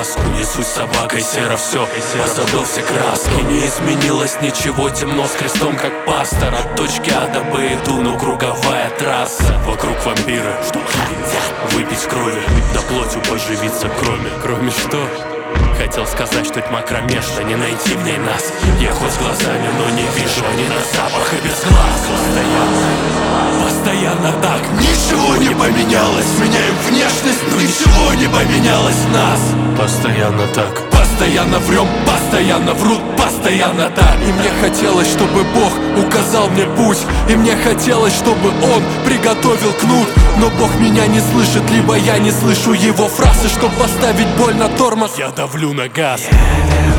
маску. Несусь собакой, серо все, позабыл все краски. Не изменилось ничего, темно с крестом как пастор. От точки А до Б иду, но круговая трасса. Вокруг вампиры, что хотят выпить крови, да плотью поживиться кроме что? Хотел сказать, что тьма кромешна, не найти в ней нас. Я хоть с глазами, но не вижу, они на запах и без глаз. Постоянно так, ничего не поменялось. Меняем внешность, но ничего не поменялось в нас. Постоянно так, постоянно врем, постоянно врут, постоянно так. И мне хотелось, чтобы Бог указал мне путь, и мне хотелось, чтобы Он приготовил кнут. Но Бог меня не слышит, либо я не слышу Его фразы. Чтоб поставить боль на тормоз, я давлю на газ.